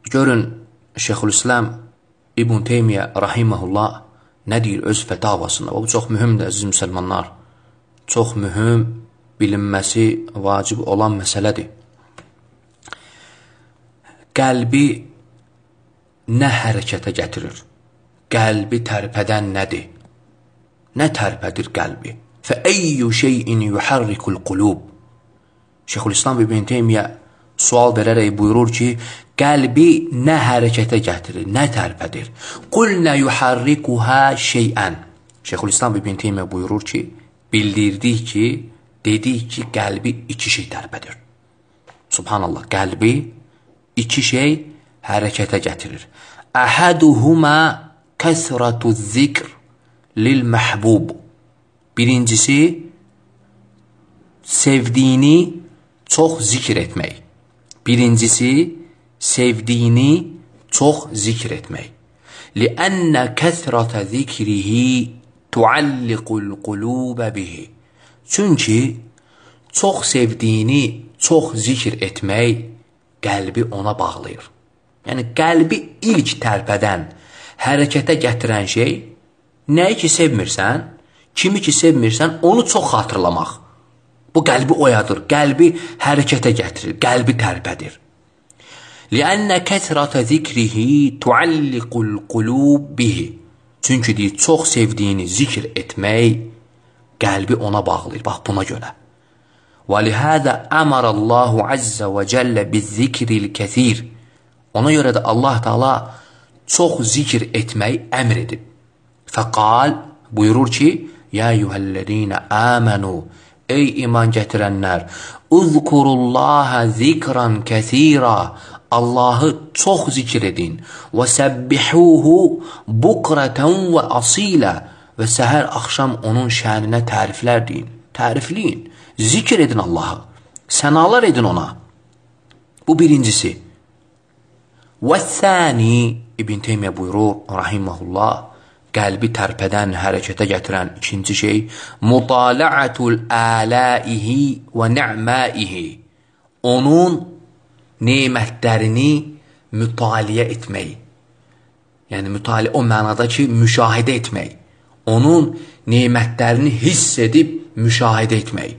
Görün, Şeyxülislam İbn Teymiyyə rahiməhullah nə deyir öz fətavasında? Bu çox mühümdür, əziz müsəlmanlar. Çox mühüm, bilinməsi vacib olan məsələdir. Qəlbi nə hərəkətə gətirir? Qəlbi tərpədən nədir? Nə tərpədir qəlbi? Fəəyyü şeyin yuharrikul qulub. Şeyxülislam İbn Teymiyyə sual verərək buyurur ki, qəlbi nə hərəkətə gətirir, nə tərpədir? Qulnə yuharrikuhə şeyən. Şeyxülislam İbn Teymiyyə buyurur ki, bildirdik ki, dedik ki, qəlbi iki şey tərpədir. Subhanallah, qəlbi iki şey hərəkətə gətirir. Əhəduhuma kəsratu zikr lil məhbub. Birincisi, sevdiyini çox zikr etmək. Birincisi, sevdiyini çox zikr etmək. Liənnə kəsrətə zikrihi tualliqul qulubə bihi. Çünki çox sevdiyini çox zikr etmək qəlbi ona bağlayır. Yəni, qəlbi ilk tərpədən, hərəkətə gətirən şey, nəyi ki sevmirsən, kimi ki sevmirsən, onu çox xatırlamaq. Bu qəlbi oyadır, qəlbi hərəkətə gətirir, qəlbi tərpədir. Liənnə kəsrətə zikrihi tualliqul qulub bihi. Çünki deyir, çox sevdiyini zikr etmək qəlbi ona bağlayır. Bax, buna görə. وَلِهَذَا أَمَرَ اللّٰهُ عَزَّ وَجَلَّ بِالذِّكْرِ الْكَثِيرِ. Ona görə də Allah Teala çox zikr etməyi əmr edib. Fəqal, buyurur ki, يَا يُهَا الَّذ۪ينَ آمَنُوا. Ey iman gətirənlər, اُذْكُرُوا zikran kəthira. Allahı çox zikr edin. وَسَبِّحُوهُ بُقْرَةً وَأَصِيلًا. Və səhər axşam onun şəninə təriflər deyin. Tərifləyin, zikr edin Allahı. Sənalar edin ona. Bu birincisi. وَالثَّانِي İbn Teymiyyə buyurur, rahiməhullah, qəlbi tərpədən, hərəkətə gətirən ikinci şey, mutala'atul əlaihi və ni'maihi. Onun nemətlərini mütaliə etmək. Yəni, mütaliə o mənada ki, müşahidə etmək. Onun nemətlərini hiss edib müşahidə etmək.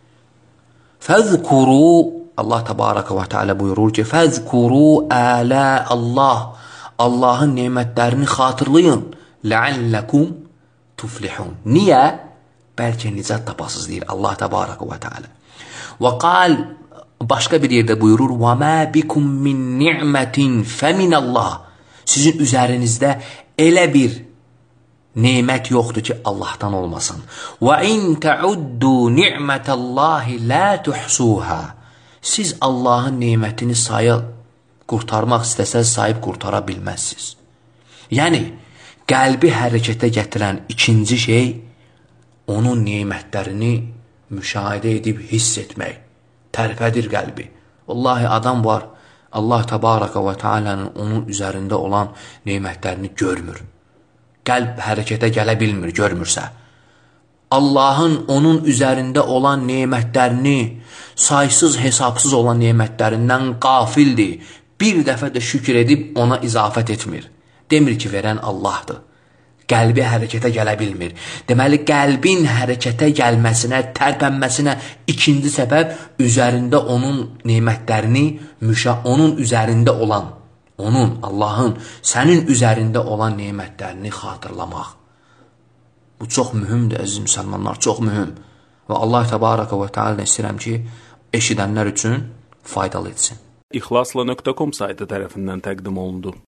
Fəzkuru, Allah təbarəkə və teala buyurur ki, fəzkuru ələ Allah. Allahın nemətlərini xatırlayın. Ləalləkum tuflihun. Niyə? Bəlkə nicat tapasız deyir Allah təbarəkə və teala. Və qal, başqa bir yerdə buyurur, وَمَا بِكُمْ مِنْ نِعْمَةٍ فَمِنَ اللّٰهِ. Sizin üzərinizdə elə bir nemət yoxdur ki, Allahdan olmasın. وَاِنْ تَعُدُّوا نِعْمَةَ اللّٰهِ لَا تُحْسُوهَا. Siz Allahın nemətini qurtarmaq istəsəz, sayıb qurtara bilməzsiniz. Yəni, qəlbi hərəkətə gətirən ikinci şey, onun nemətlərini müşahidə edib hiss etmək. Tərpədir qəlbi. Vallahi adam var, Allah təbarəkə və teala'nın onun üzərində olan nemətlərini görmür. Qəlb hərəkətə gələ bilmir, görmürsə. Allahın onun üzərində olan nemətlərini, saysız hesabsız olan nemətlərindən qafildir. Bir dəfə də şükür edib ona izafət etmir. Demir ki, verən Allahdır. Qəlbi hərəkətə gələ bilmir. Deməli, qəlbin hərəkətə gəlməsinə, tərpənməsinə ikinci səbəb üzərində onun nemətlərini, onun üzərində olan, onun, Allahın, sənin üzərində olan nemətlərini xatırlamaq. Bu çox mühümdür, əziz müsəlmanlar, çox mühüm. Və Allah təbarəkə və teala istəyirəm ki, eşidənlər üçün faydalı etsin. İxlasla.com saytı tərəfindən təqdim olundu.